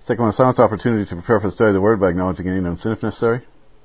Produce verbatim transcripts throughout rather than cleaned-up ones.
Take one silence opportunity to prepare for the study of the Word by acknowledging any known sin if necessary.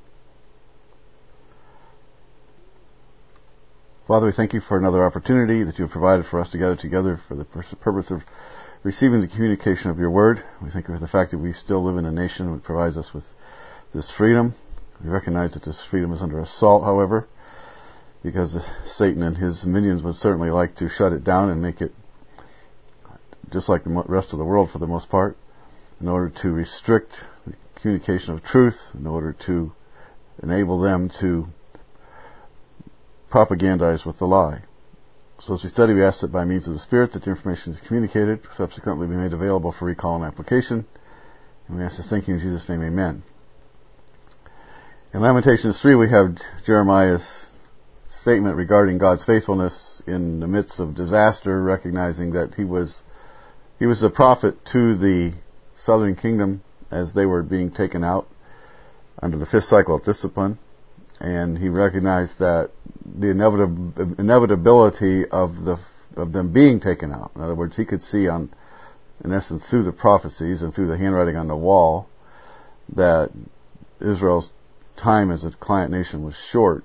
Father, we thank you for another opportunity that you have provided for us to gather together for the purpose of receiving the communication of your Word. We thank you for the fact that we still live in a nation that provides us with this freedom. We recognize that this freedom is under assault, however, because Satan and his minions would certainly like to shut it down and make it just like the rest of the world for the most part, in order to restrict the communication of truth, in order to enable them to propagandize with the lie. So as we study, we ask that by means of the Spirit that the information is communicated, subsequently be made available for recall and application. And we ask this thank you in Jesus' name, amen. In Lamentations three, we have Jeremiah's statement regarding God's faithfulness in the midst of disaster, recognizing that he was he was the prophet to the southern kingdom as they were being taken out under the fifth cycle of discipline. And he recognized that the inevitab- inevitability of the of them being taken out. In other words, he could see on, in essence, through the prophecies and through the handwriting on the wall, that Israel's time as a client nation was short.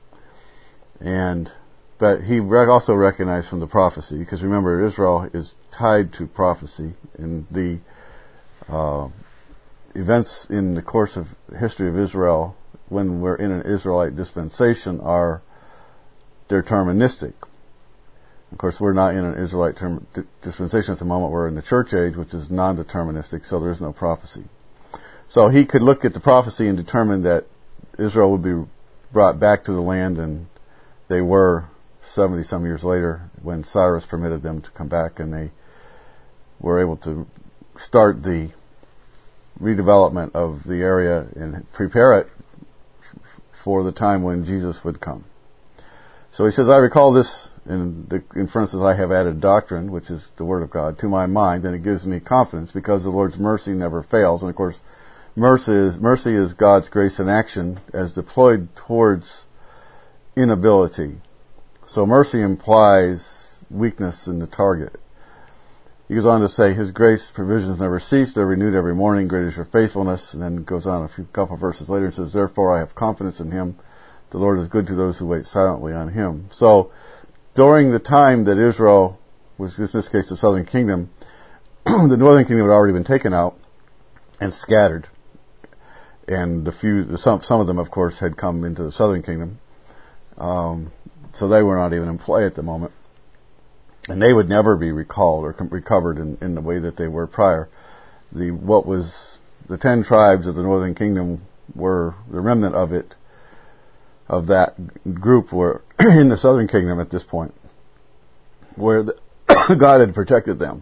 And but he also recognized from the prophecy, because remember, Israel is tied to prophecy, in the uh, events in the course of history of Israel when we're in an Israelite dispensation are deterministic. Of course, we're not in an Israelite term, d- dispensation at the moment. We're in the church age, which is non-deterministic, so there is no prophecy. So he could look at the prophecy and determine that Israel would be brought back to the land, and they were seventy some years later when Cyrus permitted them to come back, and they were able to start the redevelopment of the area and prepare it for the time when Jesus would come. So he says, I recall this, in the inferences I have added doctrine, which is the Word of God, to my mind, and it gives me confidence because the Lord's mercy never fails. And of course, mercy is, mercy is God's grace in action as deployed towards inability. So mercy implies weakness in the target. He goes on to say, His grace provisions never cease, they're renewed every morning, great is your faithfulness. And then goes on a few couple of verses later and says, therefore I have confidence in Him. The Lord is good to those who wait silently on Him. So, during the time that Israel was, in this case, the southern kingdom, the northern kingdom had already been taken out and scattered. And the few, some, some of them, of course, had come into the southern kingdom. Um, so they were not even in play at the moment. And they would never be recalled or com- recovered in, in the way that they were prior. The what was the ten tribes of the northern kingdom were the remnant of it, of that group were in the southern kingdom at this point, where the God had protected them.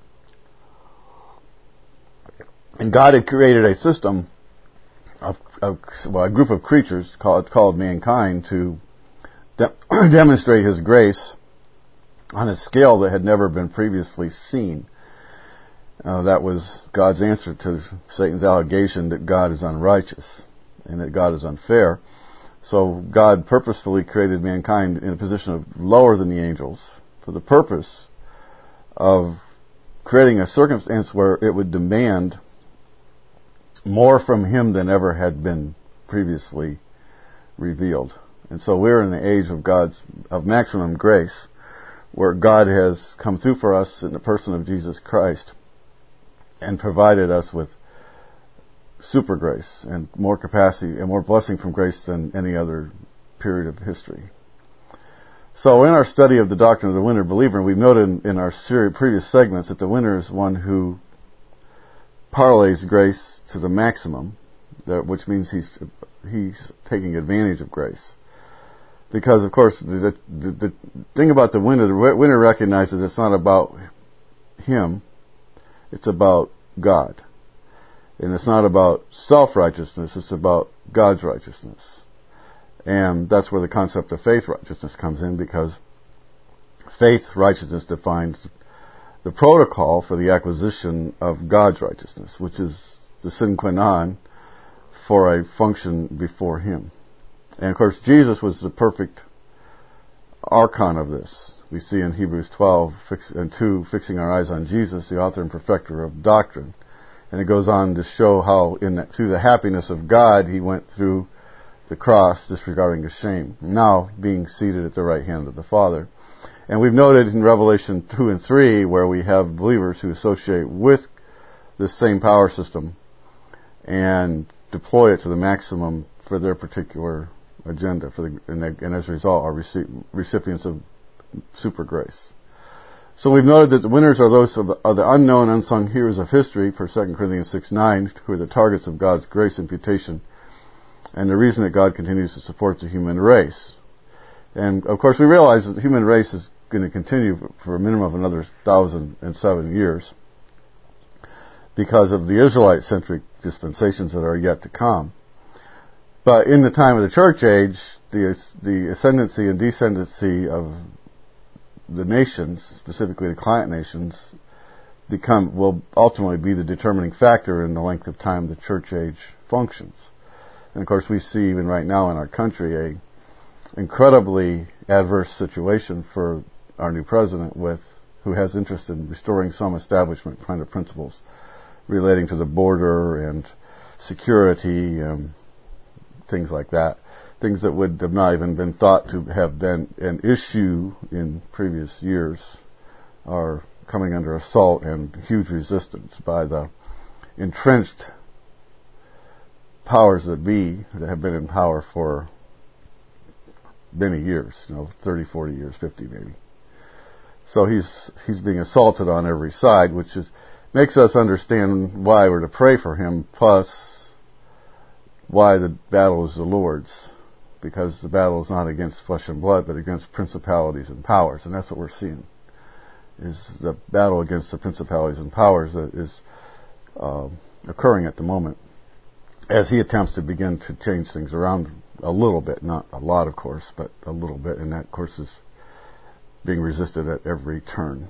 And God had created a system of, of well, a group of creatures called, called mankind to de- demonstrate His grace on a scale that had never been previously seen. Uh, that was God's answer to Satan's allegation that God is unrighteous and that God is unfair. So God purposefully created mankind in a position of lower than the angels for the purpose of creating a circumstance where it would demand more from Him than ever had been previously revealed. And so we're in the age of God's of maximum grace, where God has come through for us in the person of Jesus Christ and provided us with super grace and more capacity and more blessing from grace than any other period of history. So in our study of the doctrine of the winner believer, we've noted in, in our series, previous segments that the winner is one who parlays grace to the maximum, that, which means he's he's taking advantage of grace. Because, of course, the, the, the thing about the winner, the winner recognizes it's not about him, it's about God. And it's not about self-righteousness, it's about God's righteousness. And that's where the concept of faith righteousness comes in, because faith righteousness defines the protocol for the acquisition of God's righteousness, which is the sine qua non for a function before Him. And of course, Jesus was the perfect archon of this. We see in Hebrews twelve fix, and two, fixing our eyes on Jesus, the author and perfecter of doctrine. And it goes on to show how, in that, through the happiness of God, he went through the cross, disregarding his shame, now being seated at the right hand of the Father. And we've noted in Revelation two and three, where we have believers who associate with this same power system and deploy it to the maximum for their particular agenda, for the, and, they, and as a result are reci- recipients of super grace. So we've noted that the winners are those of the, are the unknown, unsung heroes of history, for Second Corinthians six nine, who are the targets of God's grace imputation, and the reason that God continues to support the human race. And of course we realize that the human race is going to continue for a minimum of another thousand and seven years because of the Israelite-centric dispensations that are yet to come. But in the time of the church age, the the ascendancy and descendancy of the nations, specifically the client nations, become will ultimately be the determining factor in the length of time the church age functions. And of course we see even right now in our country a incredibly adverse situation for our new president, with who has interest in restoring some establishment kind of principles relating to the border and security and things like that. Things that would have not even been thought to have been an issue in previous years are coming under assault and huge resistance by the entrenched powers that be that have been in power for many years, you know, thirty, forty years, fifty maybe. So he's he's being assaulted on every side, which is makes us understand why we're to pray for him, plus why the battle is the Lord's, because the battle is not against flesh and blood, but against principalities and powers, and that's what we're seeing, is the battle against the principalities and powers that is uh, occurring at the moment, as he attempts to begin to change things around a little bit, not a lot of course, but a little bit, and that of course is being resisted at every turn.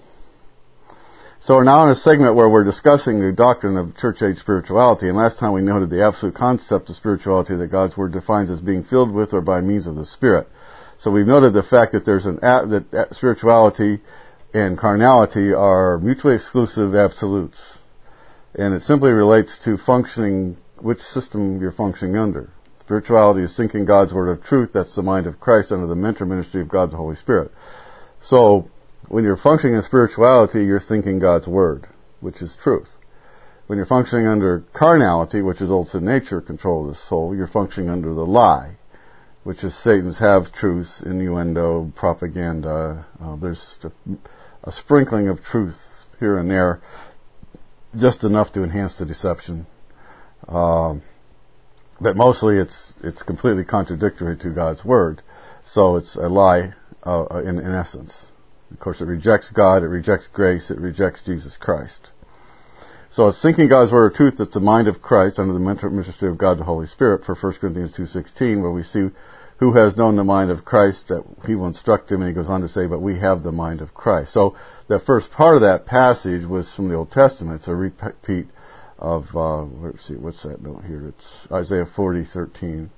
So we're now in a segment where we're discussing the doctrine of church age spirituality, and last time we noted the absolute concept of spirituality that God's Word defines as being filled with or by means of the Spirit. So we've noted the fact that there's an that spirituality and carnality are mutually exclusive absolutes, and it simply relates to functioning, which system you're functioning under. Spirituality is thinking God's Word of truth, that's the mind of Christ under the mentor ministry of God the Holy Spirit. So when you're functioning in spirituality, you're thinking God's Word, which is truth. When you're functioning under carnality, which is old sin nature, control of the soul, you're functioning under the lie, which is Satan's half-truths, innuendo, propaganda. Uh, there's a, a sprinkling of truth here and there, just enough to enhance the deception. Um, but mostly it's it's completely contradictory to God's Word. So it's a lie uh, in, in essence. Of course, it rejects God, it rejects grace, it rejects Jesus Christ. So it's thinking God's Word of truth, that's the mind of Christ under the mentor ministry of God the Holy Spirit, for First Corinthians two sixteen, where we see who has known the mind of Christ, that he will instruct him, and he goes on to say, but we have the mind of Christ. So the first part of that passage was from the Old Testament. It's a repeat of, uh, let's see, what's that note here? It's Isaiah forty thirteen.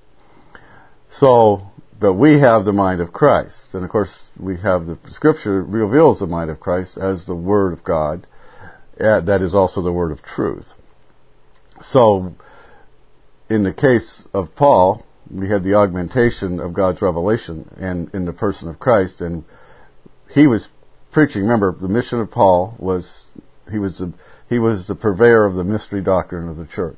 So, but we have the mind of Christ. And of course, we have the Scripture reveals the mind of Christ as the Word of God. Uh, that is also the Word of truth. So, in the case of Paul, we had the augmentation of God's revelation and in the person of Christ, and he was preaching. Remember, the mission of Paul was he was the, he was the purveyor of the mystery doctrine of the church.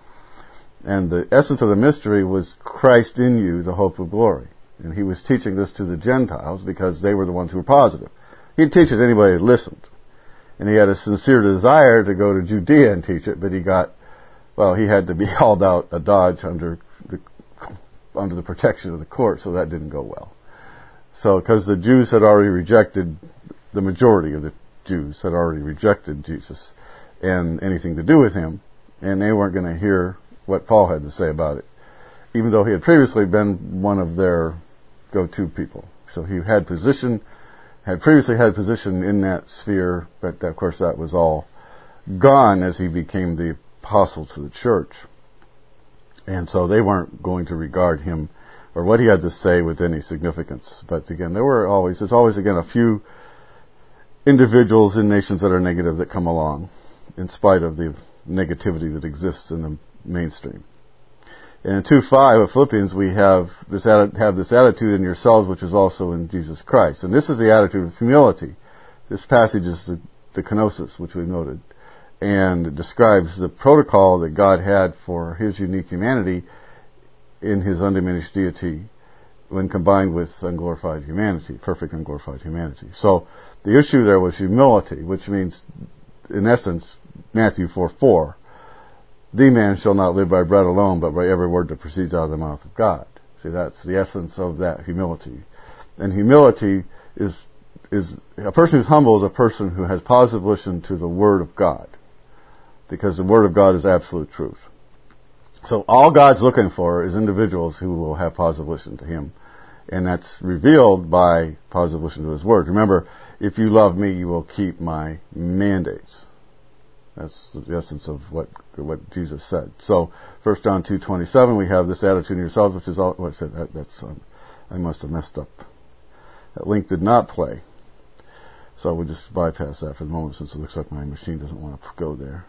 And the essence of the mystery was Christ in you, the hope of glory. And he was teaching this to the Gentiles because they were the ones who were positive. He'd teach it to anybody who listened. And he had a sincere desire to go to Judea and teach it, but he got, well, he had to be hauled out a Dodge under the under the protection of the court, so that didn't go well. So, because the Jews had already rejected, the majority of the Jews had already rejected Jesus and anything to do with him, and they weren't going to hear what Paul had to say about it, even though he had previously been one of their go-to people. So he had position, had previously had position in that sphere, but of course that was all gone as he became the apostle to the church. And so they weren't going to regard him or what he had to say with any significance. But again, there were always, there's always again a few individuals in nations that are negative that come along in spite of the negativity that exists in the mainstream. And in two five of Philippians, we have this have this attitude in yourselves, which is also in Jesus Christ. And this is the attitude of humility. This passage is the, the kenosis, which we've noted, and it describes the protocol that God had for His unique humanity in His undiminished deity when combined with unglorified humanity, perfect unglorified humanity. So the issue there was humility, which means, in essence, Matthew four four, the man shall not live by bread alone, but by every word that proceeds out of the mouth of God. See, that's the essence of that humility. And humility is, is a person who's humble is a person who has positive listen to the Word of God, because the Word of God is absolute truth. So all God's looking for is individuals who will have positive listen to Him. And that's revealed by positive listen to His Word. Remember, if you love me, you will keep my mandates. That's the essence of what what Jesus said. So, First John two twenty-seven, we have this attitude in yourselves, which is all, what I said, that, that's, um, I must have messed up. That link did not play. So we'll just bypass that for the moment, since it looks like my machine doesn't want to go there.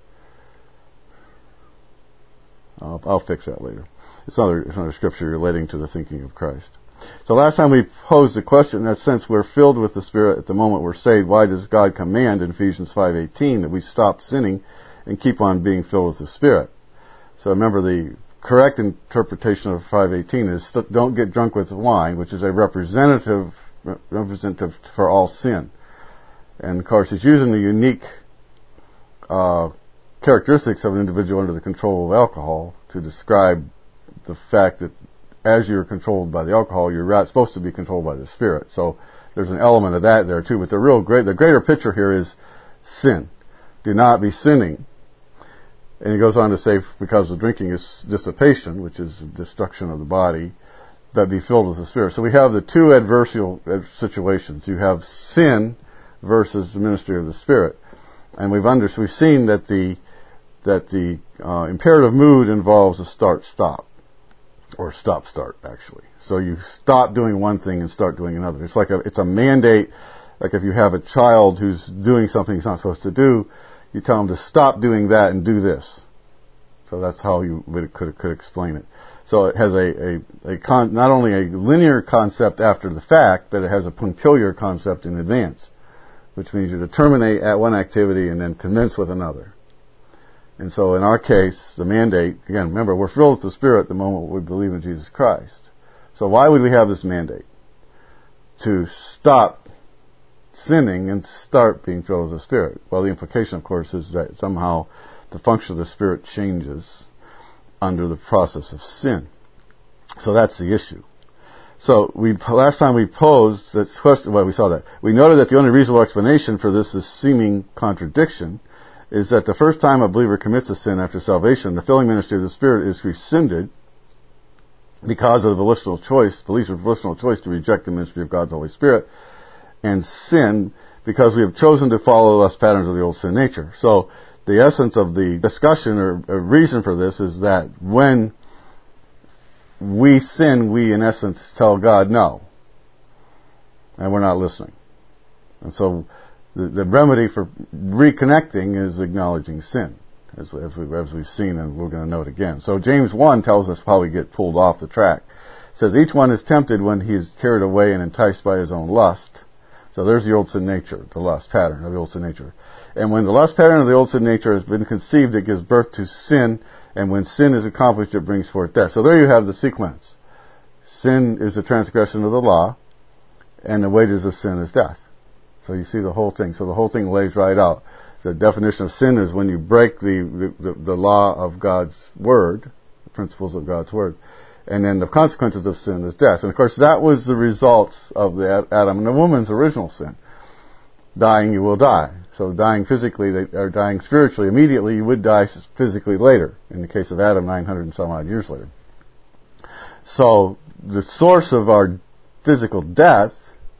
I'll, I'll fix that later. It's another, it's another scripture relating to the thinking of Christ. So last time we posed the question, that since we're filled with the Spirit at the moment we're saved, why does God command in Ephesians five eighteen that we stop sinning and keep on being filled with the Spirit? So remember, the correct interpretation of five eighteen is don't get drunk with wine, which is a representative representative for all sin. And of course, it's using the unique uh, characteristics of an individual under the control of alcohol to describe the fact that as you're controlled by the alcohol, you're supposed to be controlled by the Spirit. So there's an element of that there too. But the real great, the greater picture here is sin. Do not be sinning. And he goes on to say, because the drinking is dissipation, which is destruction of the body, but be filled with the Spirit. So we have the two adversarial situations. You have sin versus the ministry of the Spirit. And we've under, we've seen that the that the uh, imperative mood involves a start-stop. Or stop-start, actually. So you stop doing one thing and start doing another. It's like a, it's a mandate. Like if you have a child who's doing something he's not supposed to do, you tell him to stop doing that and do this. So that's how you would, could, could explain it. So it has a, a, a con, not only a linear concept after the fact, but it has a punctiliar concept in advance, which means you terminate at one activity and then commence with another. And so in our case, the mandate, again, remember, we're filled with the Spirit the moment we believe in Jesus Christ. So why would we have this mandate? To stop sinning and start being filled with the Spirit. Well, the implication, of course, is that somehow the function of the Spirit changes under the process of sin. So that's the issue. So we last time we posed that question, well, we saw that. We noted that the only reasonable explanation for this is seeming contradiction is that the first time a believer commits a sin after salvation, the filling ministry of the Spirit is rescinded because of the volitional choice, believer's volitional choice to reject the ministry of God the Holy Spirit, and sin because we have chosen to follow the lust patterns of the old sin nature. So the essence of the discussion or, or reason for this is that when we sin, we in essence tell God no, and we're not listening. And so The, the remedy for reconnecting is acknowledging sin, as, as, we've, as we've seen, and we're going to note again. So James one tells us how we get pulled off the track. It says, each one is tempted when he is carried away and enticed by his own lust. So there's the old sin nature, the lust pattern of the old sin nature. And when the lust pattern of the old sin nature has been conceived, it gives birth to sin, and when sin is accomplished, it brings forth death. So there you have the sequence. Sin is the transgression of the law, and the wages of sin is death. So you see the whole thing. So the whole thing lays right out. The definition of sin is when you break the, the, the law of God's Word, the principles of God's Word. And then the consequences of sin is death. And of course that was the results of the Adam and the woman's original sin. Dying, you will die. So dying physically, they are dying spiritually immediately. You would die physically later. In the case of Adam, nine hundred and some odd years later. So the source of our physical death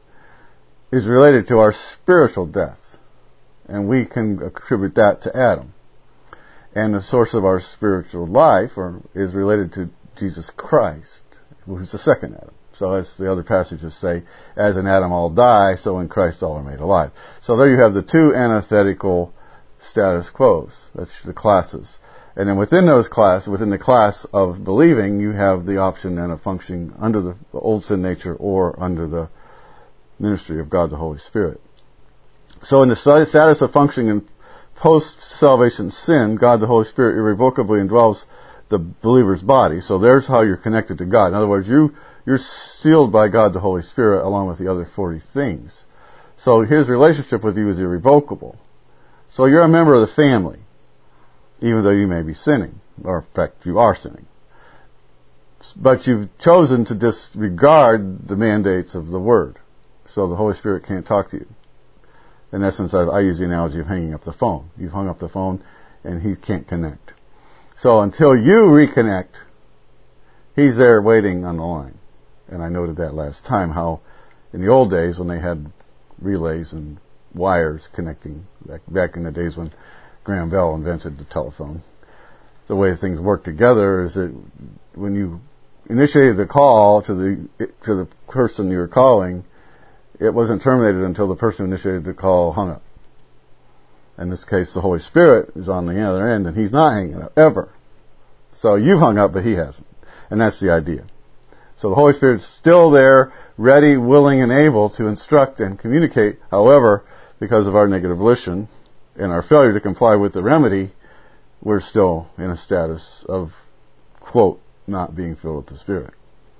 is related to our spiritual death. And we can attribute that to Adam. And the source of our spiritual life or, is related to Jesus Christ, who's the second Adam. So as the other passages say, as in Adam all die, so in Christ all are made alive. So there you have the two antithetical status quos. That's the classes. And then within those classes, within the class of believing, you have the option then of functioning under the old sin nature or under the ministry of God the Holy Spirit. So in the status of functioning in post-salvation sin, God the Holy Spirit irrevocably indwells the believer's body. So there's how you're connected to God. In other words, you, you're sealed by God the Holy Spirit along with the other forty things. So His relationship with you is irrevocable. So you're a member of the family, even though you may be sinning, or in fact you are sinning. But you've chosen to disregard the mandates of the Word. So the Holy Spirit can't talk to you. In essence, I, I use the analogy of hanging up the phone. You've hung up the phone and He can't connect. So until you reconnect, He's there waiting on the line. And I noted that last time, how in the old days when they had relays and wires connecting, back, back in the days when Graham Bell invented the telephone, the way things work together is that when you initiated the call to the to the person you were calling, it wasn't terminated until the person who initiated the call hung up. In this case, the Holy Spirit is on the other end, and He's not hanging up, ever. So you've hung up, but He hasn't. And that's the idea. So the Holy Spirit's still there, ready, willing, and able to instruct and communicate. However, because of our negative volition and our failure to comply with the remedy, we're still in a status of, quote, not being filled with the Spirit.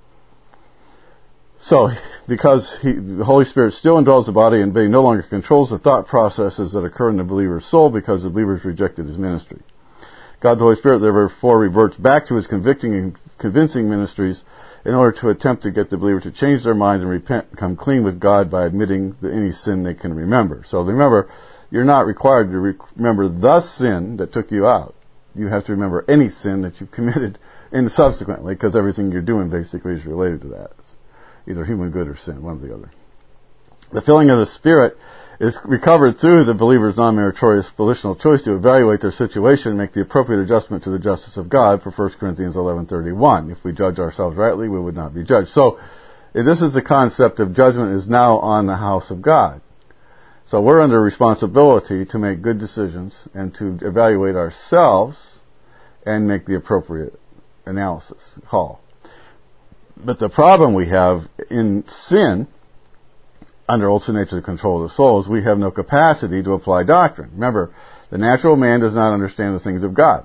So, because he, the Holy Spirit still indwells the body and He no longer controls the thought processes that occur in the believer's soul because the believer's rejected His ministry. God the Holy Spirit therefore reverts back to His convicting and convincing ministries in order to attempt to get the believer to change their mind and repent and come clean with God by admitting that any sin they can remember. So remember, you're not required to re- remember the sin that took you out. You have to remember any sin that you've committed in subsequently, because everything you're doing basically is related to that. It's either human good or sin, one or the other. The filling of the Spirit is recovered through the believer's non-meritorious volitional choice to evaluate their situation and make the appropriate adjustment to the justice of God for First Corinthians eleven thirty-one. If we judge ourselves rightly, we would not be judged. So, this is the concept of judgment is now on the house of God. So we're under responsibility to make good decisions and to evaluate ourselves and make the appropriate analysis, call. But the problem we have in sin, under old sin nature to control the soul, is we have no capacity to apply doctrine. Remember, the natural man does not understand the things of God.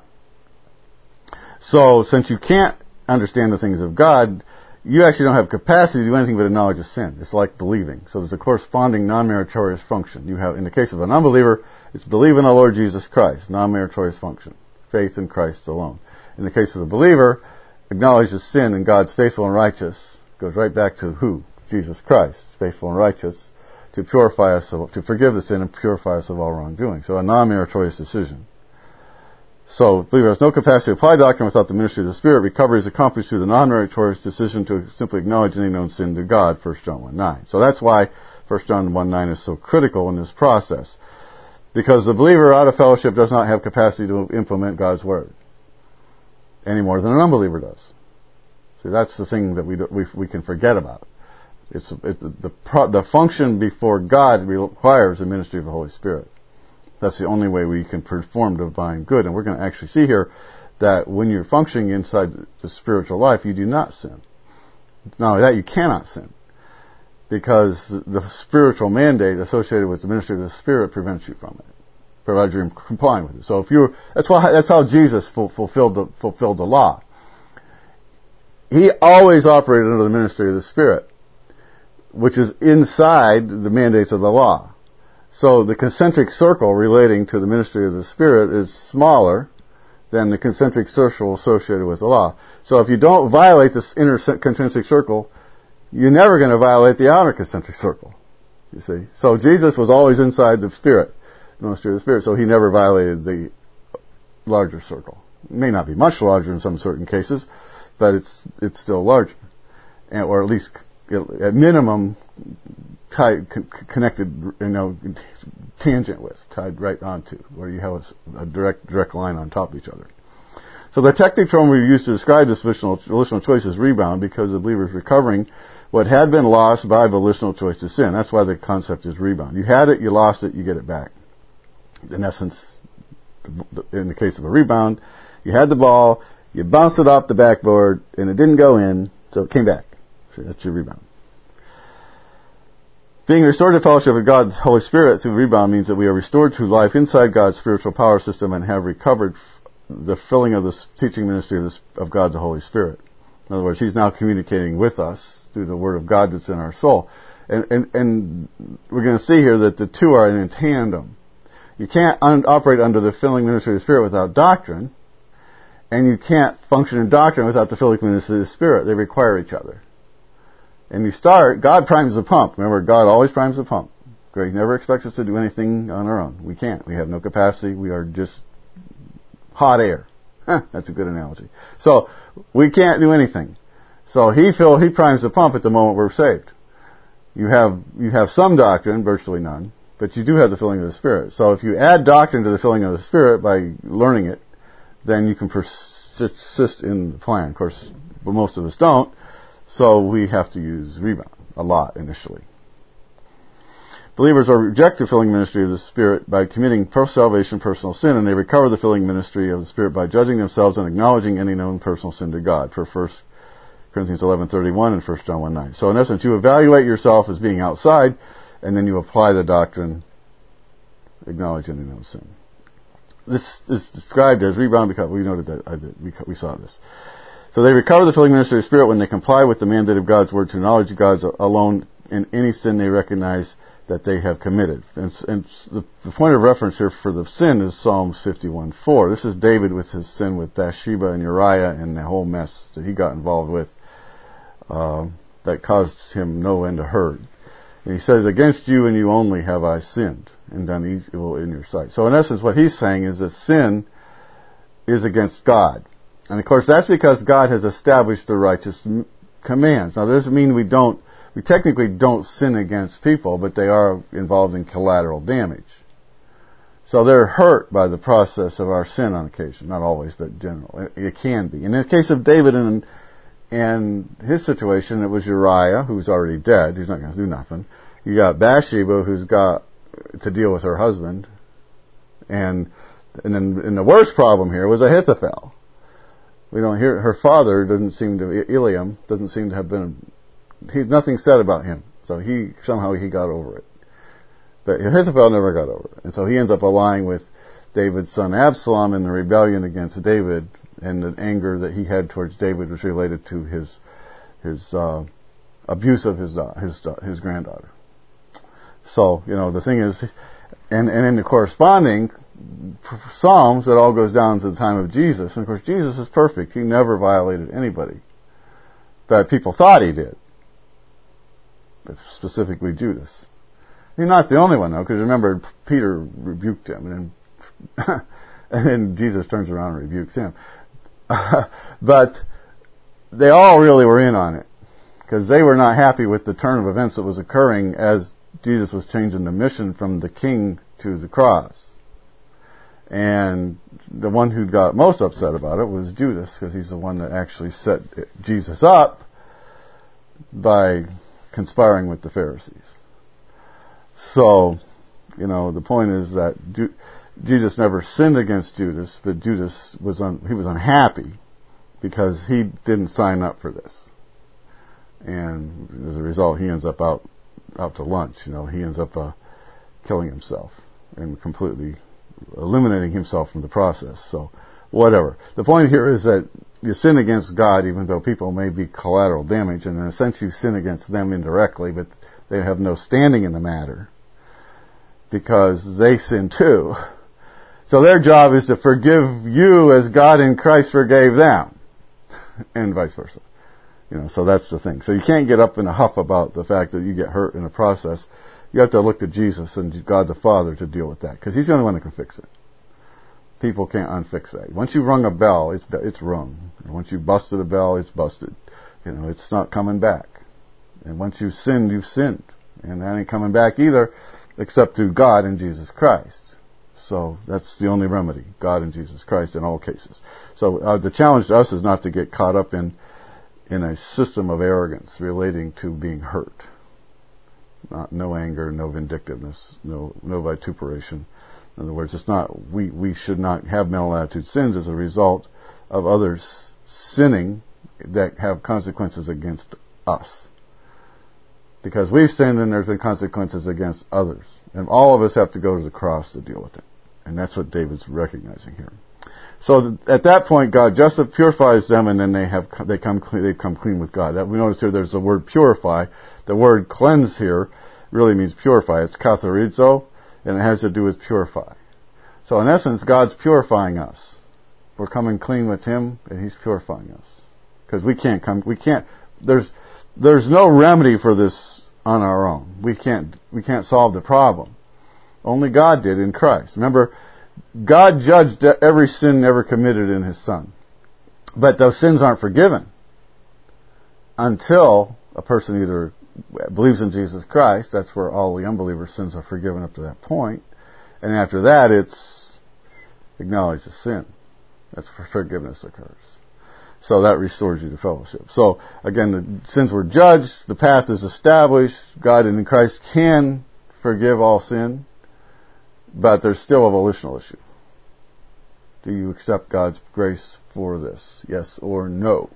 So, since you can't understand the things of God, you actually don't have capacity to do anything but a knowledge of sin. It's like believing. So there's a corresponding non-meritorious function. You have, in the case of an unbeliever, it's believe in the Lord Jesus Christ, non-meritorious function. Faith in Christ alone. In the case of the believer, acknowledge the sin and God's faithful and righteous. Goes right back to who? Jesus Christ, faithful and righteous, to purify us, of, to forgive the sin and purify us of all wrongdoing. So a non-meritorious decision. So, the believer has no capacity to apply doctrine without the ministry of the Spirit. Recovery is accomplished through the non-meritorious decision to simply acknowledge any known sin to God, First John one nine. So that's why First John one nine is so critical in this process. Because the believer out of fellowship does not have capacity to implement God's Word any more than an unbeliever does. See, that's the thing that we do, we, we can forget about. It's, it's the, the, the function before God requires the ministry of the Holy Spirit. That's the only way we can perform divine good. And we're going to actually see here that when you're functioning inside the spiritual life, you do not sin. Not only that, you cannot sin. Because the spiritual mandate associated with the ministry of the Spirit prevents you from it. Provides you from complying with it. So if you're, that's why, that's how Jesus fulfilled the, fulfilled the law. He always operated under the ministry of the Spirit, which is inside the mandates of the law. So the concentric circle relating to the ministry of the Spirit is smaller than the concentric circle associated with the law. So if you don't violate this inner concentric circle, you're never going to violate the outer concentric circle. You see? So Jesus was always inside the Spirit, the ministry of the Spirit, so He never violated the larger circle. It may not be much larger in some certain cases, but it's it's still larger. And, or at least, at minimum, tied, con- connected, you know, tangent with, tied right onto, where you have a, a direct direct line on top of each other. So the technical term we use to describe this volitional, volitional choice is rebound, because the believer is recovering what had been lost by volitional choice to sin. That's why the concept is rebound. You had it, you lost it, you get it back. In essence, in the case of a rebound, you had the ball, you bounced it off the backboard, and it didn't go in, so it came back. So that's your rebound. Being restored to fellowship with God's Holy Spirit through rebound means that we are restored to life inside God's spiritual power system and have recovered the filling of the teaching ministry of, this, of God the Holy Spirit. In other words, He's now communicating with us through the Word of God that's in our soul. And, and, and we're going to see here that the two are in tandem. You can't un- operate under the filling ministry of the Spirit without doctrine, and you can't function in doctrine without the filling ministry of the Spirit. They require each other. And you start, God primes the pump. Remember, God always primes the pump. He never expects us to do anything on our own. We can't. We have no capacity. We are just hot air. Huh, that's a good analogy. So, we can't do anything. So, He fill, He primes the pump at the moment we're saved. You have, you have some doctrine, virtually none, but you do have the filling of the Spirit. So if you add doctrine to the filling of the Spirit by learning it, then you can persist in the plan. Of course, but most of us don't, so we have to use rebound a lot initially. Believers are reject the filling ministry of the Spirit by committing post-salvation personal sin, and they recover the filling ministry of the Spirit by judging themselves and acknowledging any known personal sin to God. For First Corinthians eleven thirty-one and First John one nine. So in essence, you evaluate yourself as being outside, and then you apply the doctrine, acknowledging any known sin. This is described as rebound because we noted that I did, we, we saw this. So they recover the filling ministry of the Spirit when they comply with the mandate of God's Word to acknowledge God alone in any sin they recognize that they have committed. And, and the, the point of reference here for the sin is Psalms fifty-one four. This is David with his sin with Bathsheba and Uriah and the whole mess that he got involved with uh, that caused him no end of hurt. And he says, against you and you only have I sinned and done evil in your sight. So in essence, what he's saying is that sin is against God. And of course, that's because God has established the righteous commands. Now, that doesn't mean we don't, we technically don't sin against people, but they are involved in collateral damage. So they're hurt by the process of our sin on occasion. Not always, but general. It, it can be. And in the case of David and, and his situation, it was Uriah, who's already dead. He's not going to do nothing. You got Bathsheba, who's got to deal with her husband. And, and then, and the worst problem here was Ahithophel. We don't hear, her father doesn't seem to, Eliam, doesn't seem to have been, he, nothing said about him. So he, somehow he got over it. But Ahithophel never got over it. And so he ends up allying with David's son Absalom in the rebellion against David, and the anger that he had towards David was related to his, his, uh, abuse of his, his, his granddaughter. So, you know, the thing is, and, and in the corresponding Psalms, it all goes down to the time of Jesus. And of course, Jesus is perfect. He never violated anybody. But people thought he did. But specifically Judas. He's not the only one, though, because remember, Peter rebuked him, and then, and then Jesus turns around and rebukes him. But they all really were in on it, because they were not happy with the turn of events that was occurring as Jesus was changing the mission from the king to the cross. And the one who got most upset about it was Judas, because he's the one that actually set Jesus up by conspiring with the Pharisees. So, you know, the point is that Ju- Jesus never sinned against Judas, but Judas was un- he was unhappy because he didn't sign up for this. And as a result, he ends up out out to lunch. You know, he ends up uh, killing himself and completely eliminating himself from the process. So, whatever. The point here is that you sin against God, even though people may be collateral damage, and in a sense you sin against them indirectly, but they have no standing in the matter because they sin too. So their job is to forgive you as God in Christ forgave them, and vice versa. You know, so that's the thing. So you can't get up in a huff about the fact that you get hurt in the process. You have to look to Jesus and God the Father to deal with that, because He's the only one that can fix it. People can't unfix that. Once you've rung a bell, it's it's rung. And once you've busted a bell, it's busted. You know, it's not coming back. And once you've sinned, you've sinned. And that ain't coming back either, except through God and Jesus Christ. So that's the only remedy, God and Jesus Christ in all cases. So uh, the challenge to us is not to get caught up in in a system of arrogance relating to being hurt. Not, no anger, no vindictiveness, no no vituperation, In other words, it's not, we, we should not have mental attitude sins as a result of others sinning that have consequences against us. Because we've sinned and there's been consequences against others. And all of us have to go to the cross to deal with it. And that's what David's recognizing here. So th- at that point, God just purifies them, and then they have they come clean, they come clean with God. That, we notice here there's the word purify. The word cleanse here really means purify. It's katharizo, and it has to do with purify. So in essence, God's purifying us. We're coming clean with Him, and He's purifying us. Because we can't come, we can't, there's, there's no remedy for this on our own. We can't, we can't solve the problem. Only God did in Christ. Remember, God judged every sin ever committed in His Son. But those sins aren't forgiven until a person either believes in Jesus Christ. That's where all the unbelievers' sins are forgiven up to that point. And after that, it's acknowledged as sin. That's where forgiveness occurs. So that restores you to fellowship. So again, the sins were judged. The path is established. God in Christ can forgive all sin. But there's still a volitional issue. Do you accept God's grace for this? Yes or no?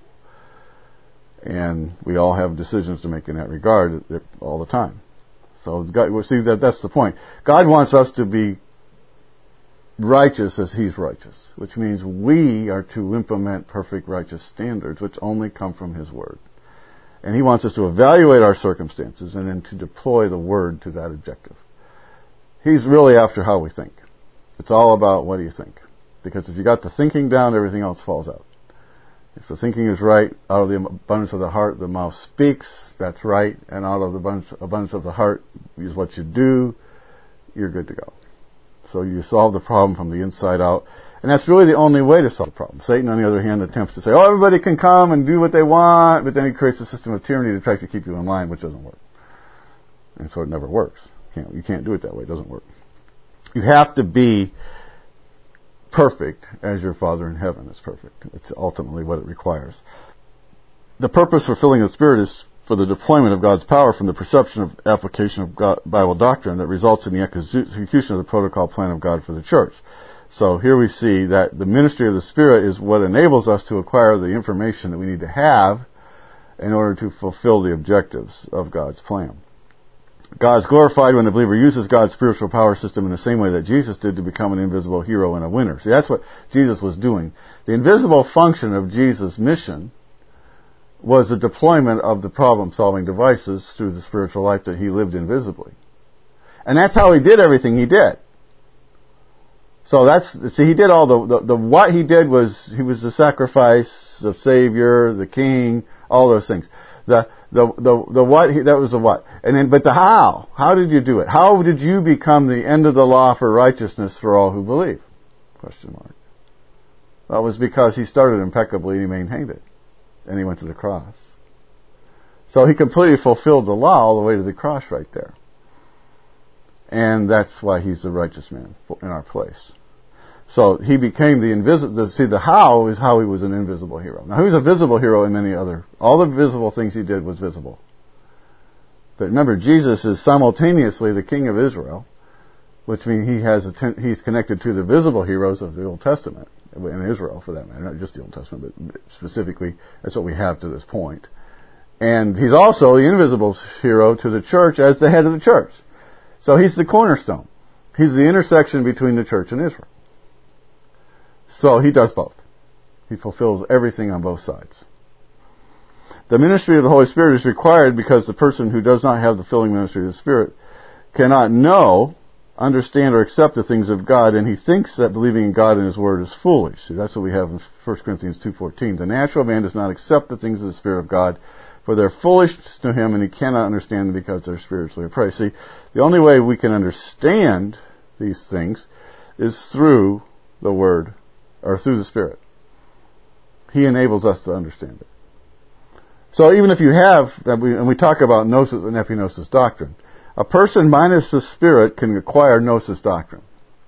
And we all have decisions to make in that regard all the time. So God, we see that that's the point. God wants us to be righteous as He's righteous, which means we are to implement perfect righteous standards, which only come from His Word. And He wants us to evaluate our circumstances and then to deploy the Word to that objective. He's really after how we think. It's all about what do you think. Because if you got the thinking down, everything else falls out. If the thinking is right, out of the abundance of the heart, the mouth speaks. That's right. And out of the abundance, abundance of the heart is what you do. You're good to go. So you solve the problem from the inside out. And that's really the only way to solve the problem. Satan, on the other hand, attempts to say, oh, everybody can come and do what they want, but then he creates a system of tyranny to try to keep you in line, which doesn't work. And so it never works. You can't, you can't do it that way. It doesn't work. You have to be perfect as your Father in heaven is perfect. It's ultimately what it requires. The purpose for filling the Spirit is for the deployment of God's power from the perception of application of God, Bible doctrine that results in the execution of the protocol plan of God for the church. So here we see that the ministry of the Spirit is what enables us to acquire the information that we need to have in order to fulfill the objectives of God's plan. God is glorified when the believer uses God's spiritual power system in the same way that Jesus did to become an invisible hero and a winner. See, that's what Jesus was doing. The invisible function of Jesus' mission was the deployment of the problem-solving devices through the spiritual life that He lived invisibly. And that's how He did everything He did. So that's, see, He did all the, the, the what He did was, He was the sacrifice, the Savior, the King, all those things. The, the, the, the what, he, that was the what. And then, but the how. How did you do it? How did you become the end of the law for righteousness for all who believe? Question mark. That was because He started impeccably and He maintained it. And He went to the cross. So He completely fulfilled the law all the way to the cross right there. And that's why He's the righteous man in our place. So He became the invisible. See, the how is how He was an invisible hero. Now, He was a visible hero in many other. All the visible things He did was visible. But remember, Jesus is simultaneously the King of Israel, which means He has a ten, He's connected to the visible heroes of the Old Testament, in Israel for that matter, not just the Old Testament, but specifically that's what we have to this point. And He's also the invisible hero to the church as the head of the church. So He's the cornerstone. He's the intersection between the church and Israel. So He does both. He fulfills everything on both sides. The ministry of the Holy Spirit is required because the person who does not have the filling ministry of the Spirit cannot know, understand, or accept the things of God, and he thinks that believing in God and His Word is foolish. See, that's what we have in First Corinthians two fourteen. The natural man does not accept the things of the Spirit of God, for they're foolishness to him, and he cannot understand them because they're spiritually appraised. See, the only way we can understand these things is through the Word, or through the Spirit. He enables us to understand it. So even if you have, and we, and we talk about gnosis and epignosis doctrine, a person minus the Spirit can acquire gnosis doctrine.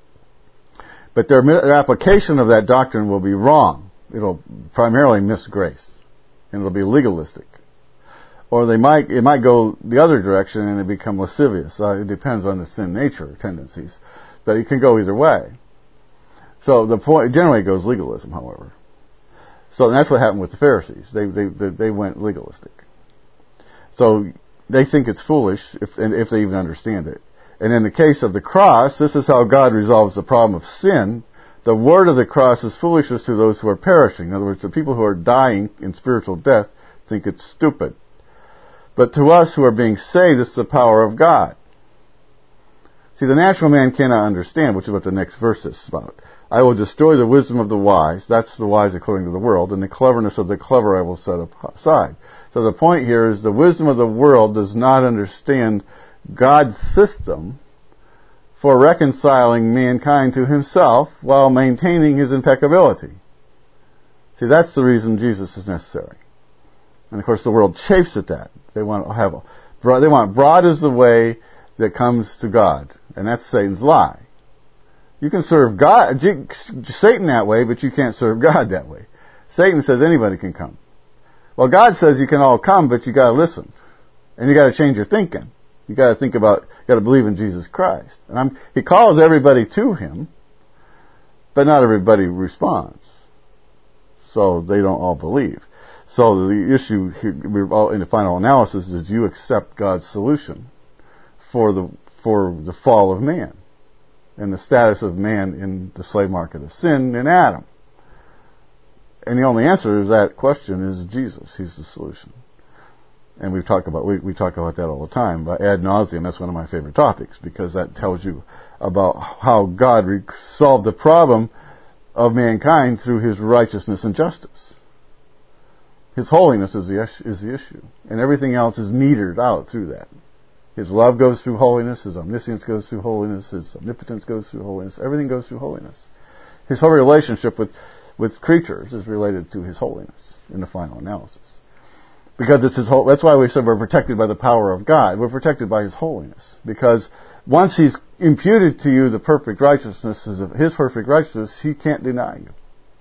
But their, their application of that doctrine will be wrong. It'll primarily miss grace. And it'll be legalistic. Or they might, it might go the other direction and it become lascivious. Uh, it depends on the sin nature tendencies. But it can go either way. So the point, generally it goes legalism, however. So that's what happened with the Pharisees. They, they, they, they went legalistic. So they think it's foolish if, and if they even understand it. And in the case of the cross, this is how God resolves the problem of sin. The word of the cross is foolishness to those who are perishing. In other words, the people who are dying in spiritual death think it's stupid. But to us who are being saved, it's the power of God. See, the natural man cannot understand, which is what the next verse is about. I will destroy the wisdom of the wise, that's the wise according to the world, and the cleverness of the clever I will set aside. So the point here is the wisdom of the world does not understand God's system for reconciling mankind to himself while maintaining his impeccability. See, that's the reason Jesus is necessary. And of course the world chafes at that. They want to have a, they want broad is the way that comes to God. And that's Satan's lie. You can serve God, Satan that way, but you can't serve God that way. Satan says anybody can come. Well, God says you can all come, but you gotta listen. And you gotta change your thinking. You gotta think about, you gotta believe in Jesus Christ. And I'm, he calls everybody to him, but not everybody responds. So they don't all believe. So the issue here, we're all in the final analysis is, do you accept God's solution for the, for the fall of man and the status of man in the slave market of sin in Adam? And the only answer to that question is Jesus. He's the solution. And we've talked about, we, we talk about that all the time, but ad nauseum. That's one of my favorite topics, because that tells you about how God re- solved the problem of mankind through his righteousness and justice. His holiness is the, is the issue. And everything else is metered out through that. His love goes through holiness, his omniscience goes through holiness, his omnipotence goes through holiness, everything goes through holiness. His whole relationship with, with creatures is related to his holiness in the final analysis. Because it's his whole, that's why we said we're protected by the power of God. We're protected by his holiness. Because once he's imputed to you the perfect righteousness of his perfect righteousness, he can't deny you.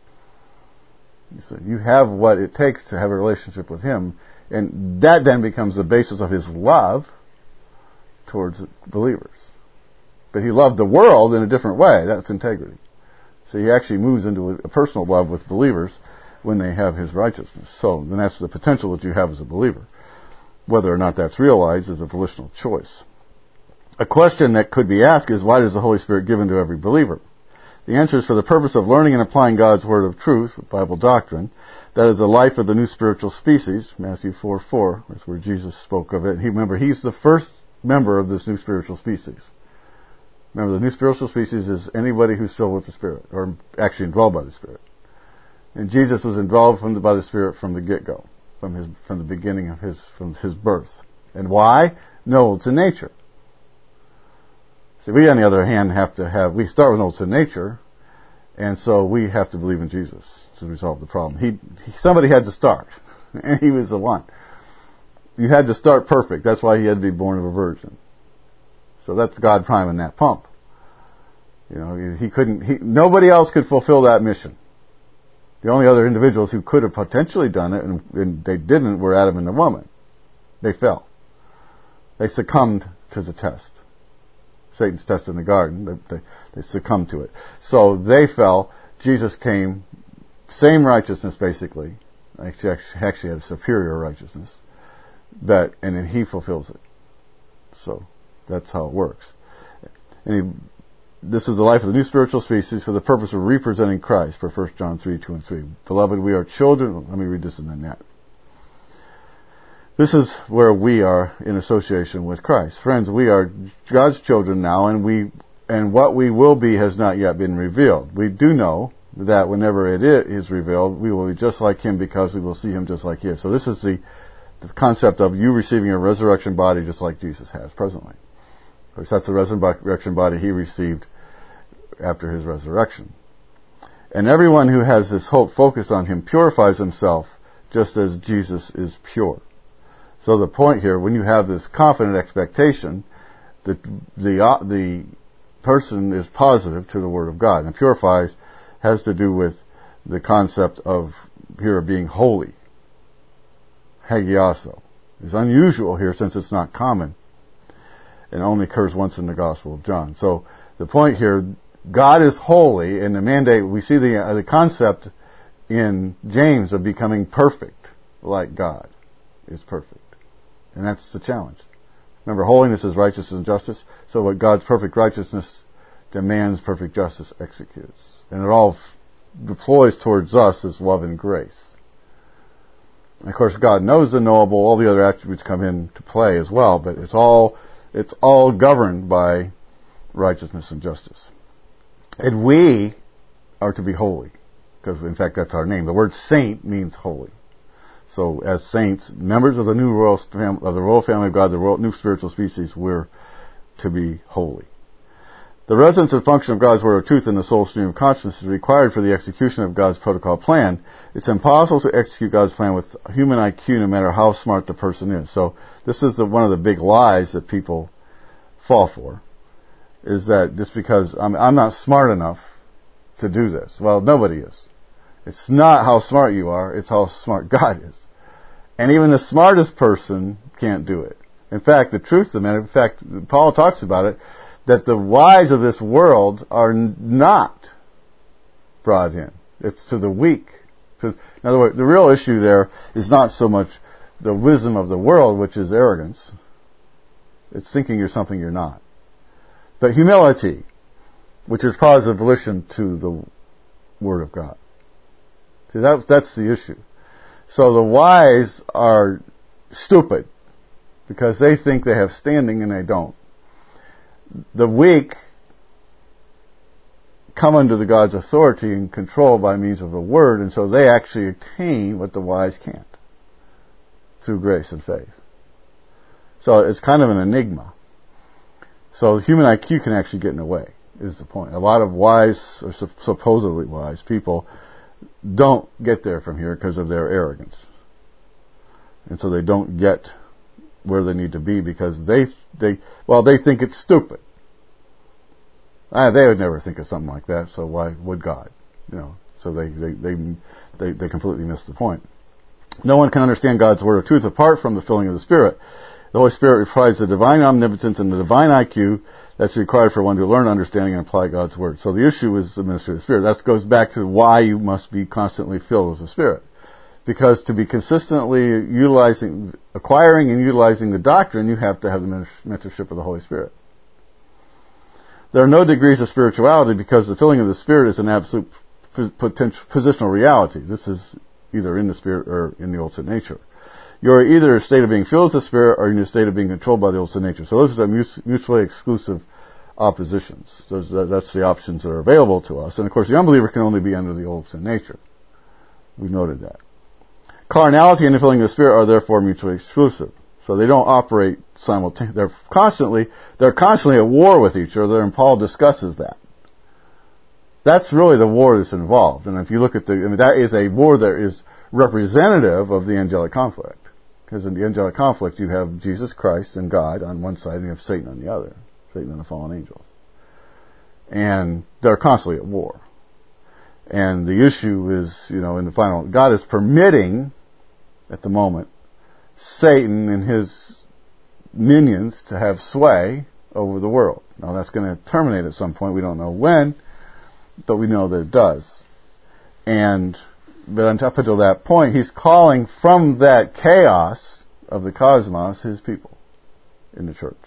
So you have what it takes to have a relationship with him, and that then becomes the basis of his love towards believers. But he loved the world in a different way. That's integrity. So he actually moves into a personal love with believers when they have his righteousness. So then that's the potential that you have as a believer. Whether or not that's realized is a volitional choice. A question that could be asked is, why does the Holy Spirit give unto every believer? The answer is for the purpose of learning and applying God's word of truth, Bible doctrine. That is the life of the new spiritual species, Matthew four four. That's where Jesus spoke of it. He, remember, he's the first member of this new spiritual species. Remember, the new spiritual species is anybody who's filled with the Spirit, or actually indwelled by the Spirit. And Jesus was indwelled from the, by the Spirit from the get-go, from his from the beginning of his from his birth. And why? No, it's in nature. See, we on the other hand have to have, we start with no sin nature, and so we have to believe in Jesus to resolve the problem. He, he somebody had to start, and he was the one. You had to start perfect. That's why he had to be born of a virgin. So that's God priming that pump. You know, he couldn't, he, nobody else could fulfill that mission. The only other individuals who could have potentially done it, and, and they didn't, were Adam and the woman. They fell. They succumbed to the test. Satan's test in the garden. They, they succumbed to it. So they fell. Jesus came, same righteousness basically. Actually, actually had a superior righteousness. That, and then he fulfills it. So that's how it works. And he, this is the life of the new spiritual species for the purpose of representing Christ, for First John three, two and three. Beloved, we are children. Let me read this in the net. This is where we are in association with Christ. Friends, we are God's children now, and we and what we will be has not yet been revealed. We do know that whenever it is revealed, we will be just like him, because we will see him just like he is. So this is the, the concept of you receiving a resurrection body just like Jesus has presently. Of course, that's the resurrection body he received after his resurrection. And everyone who has this hope focused on him purifies himself just as Jesus is pure. So the point here, when you have this confident expectation, that the uh, the person is positive to the Word of God. And purifies has to do with the concept of here being holy. Hagiaso. It's unusual here since it's not common. It only occurs once in the Gospel of John. So The point here, God is holy, and the mandate, we see the, uh, the concept in James of becoming perfect like God is perfect. And that's the challenge. Remember, holiness is righteousness and justice, so what God's perfect righteousness demands, perfect justice executes. And it all f- deploys towards us as love and grace. And of course, God knows the knowable, all the other attributes come into play as well, but it's all, it's all governed by righteousness and justice. And we are to be holy, because in fact that's our name. The word saint means holy. So as saints, members of the new royal fam- of the royal family of God, the royal, new spiritual species, we're to be holy. The residence and function of God's word of truth in the soul stream of consciousness is required for the execution of God's protocol plan. It's impossible to execute God's plan with human I Q, no matter how smart the person is. So this is the, one of the big lies that people fall for, is that just because I'm, I'm not smart enough to do this. Well, nobody is. It's not how smart you are, it's how smart God is. And even the smartest person can't do it. In fact, the truth of the matter, in fact, Paul talks about it, that the wise of this world are not brought in. It's to the weak. In other words, the real issue there is not so much the wisdom of the world, which is arrogance. It's thinking you're something you're not. But humility, which is positive volition to the Word of God. See, that, that's the issue. So the wise are stupid because they think they have standing and they don't. The weak come under the God's authority and control by means of the Word, and so they actually attain what the wise can't through grace and faith. So it's kind of an enigma. So human I Q can actually get in the way, is the point. A lot of wise, or supposedly wise people don't get there from here because of their arrogance. And so they don't get where they need to be because they, they, well, they think it's stupid. Ah, they would never think of something like that, so why would God? You know, so they, they, they, they, they completely miss the point. No one can understand God's word of truth apart from the filling of the Spirit. The Holy Spirit provides the divine omnipotence and the divine I Q that's required for one to learn, understanding, and apply God's word. So the issue is the ministry of the Spirit. That goes back to why you must be constantly filled with the Spirit. Because to be consistently utilizing, acquiring and utilizing the doctrine, you have to have the mentorship of the Holy Spirit. There are no degrees of spirituality because the filling of the Spirit is an absolute potential, positional reality. This is either in the Spirit or in the ultimate nature. You're either in a state of being filled with the Spirit or in a state of being controlled by the ultimate nature. So those are mutually exclusive oppositions. Those, that's the options that are available to us. And of course the unbeliever can only be under the ultimate nature. We've noted that. Carnality and the filling of the Spirit are therefore mutually exclusive. So they don't operate simultaneously. They're constantly, they're constantly at war with each other, and Paul discusses that. That's really the war that's involved. And if you look at the, I mean, that is a war that is representative of the angelic conflict. Because in the angelic conflict, you have Jesus Christ and God on one side, and you have Satan on the other. Satan and the fallen angels. And they're constantly at war. And the issue is, you know, in the final, God is permitting, at the moment, Satan and his minions to have sway over the world. Now that's going to terminate at some point. We don't know when, but we know that it does. And but up until that point, he's calling from that chaos of the cosmos his people in the church.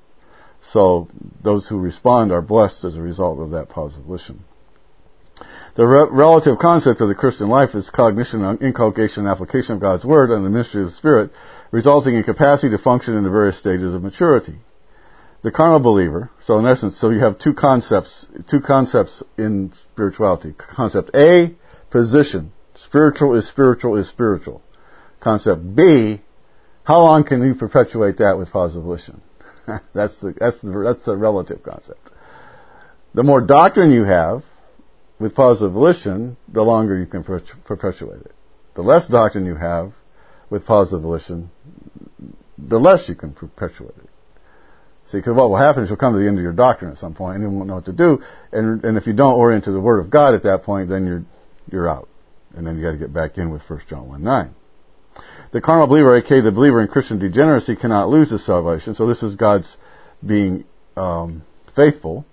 So those who respond are blessed as a result of that positive volition. The re- relative concept of the Christian life is cognition, inculcation, and application of God's Word and the ministry of the Spirit, resulting in capacity to function in the various stages of maturity. The carnal believer, so in essence, so you have two concepts, two concepts in spirituality. Concept A, position. Spiritual is spiritual is spiritual. Concept B, how long can you perpetuate that with positive volition? that's the that's the that's the relative concept. The more doctrine you have with positive volition, the longer you can per- perpetuate it. The less doctrine you have with positive volition, the less you can perpetuate it. See, because what will happen is you'll come to the end of your doctrine at some point, and you won't know what to do. And and if you don't orient to the Word of God at that point, then you're you're out. And then you got to get back in with First John one nine. The carnal believer, aka the believer in Christian degeneracy, cannot lose his salvation. So this is God's being um, faithful.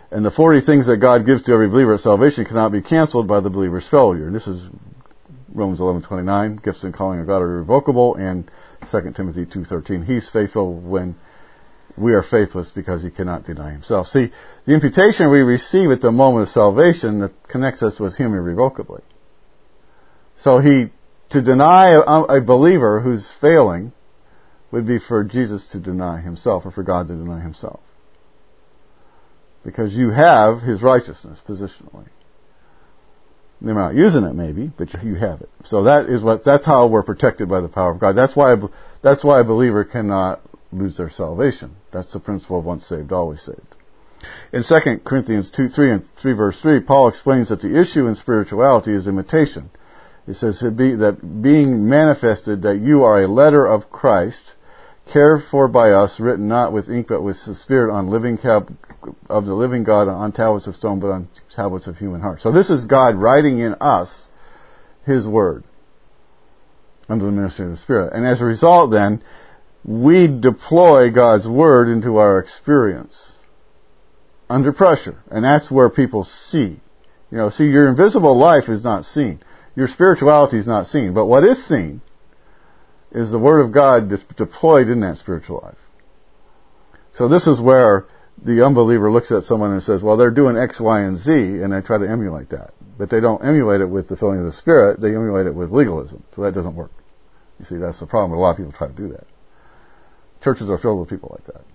And the forty things that God gives to every believer at salvation cannot be canceled by the believer's failure. And this is Romans eleven twenty-nine, gifts and calling of God are irrevocable, and Second Timothy two thirteen, he's faithful when we are faithless because he cannot deny himself. See, the imputation we receive at the moment of salvation that connects us with him irrevocably. So he, to deny a, a believer who's failing would be for Jesus to deny himself, or for God to deny himself. Because you have his righteousness positionally. They're not using it maybe, but you have it. So that is what, that's how we're protected by the power of God. That's why, that's why a believer cannot lose their salvation. That's the principle of once saved, always saved. In Second Corinthians two, three and three verse three, Paul explains that the issue in spirituality is imitation. He says that being manifested that you are a letter of Christ, cared for by us, written not with ink but with the Spirit on living cap of the living God on tablets of stone but on tablets of human heart. So this is God writing in us His Word under the ministry of the Spirit. And as a result then, we deploy God's Word into our experience under pressure. And that's where people see. You know, see, your invisible life is not seen. Your spirituality is not seen. But what is seen is the Word of God deployed in that spiritual life. So this is where the unbeliever looks at someone and says, well, they're doing X, Y, and Z, and they try to emulate that. But they don't emulate it with the filling of the Spirit, they emulate it with legalism. So that doesn't work. You see, that's the problem. A lot of people try to do that. Churches are filled with people like that.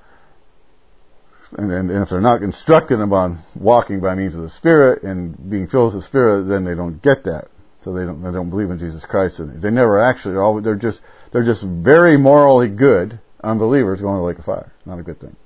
And, and, and if they're not instructed upon walking by means of the Spirit and being filled with the Spirit, then they don't get that. So they don't they don't believe in Jesus Christ. And they never actually are. All, they're just they're just very morally good unbelievers going to the lake of fire. Not a good thing.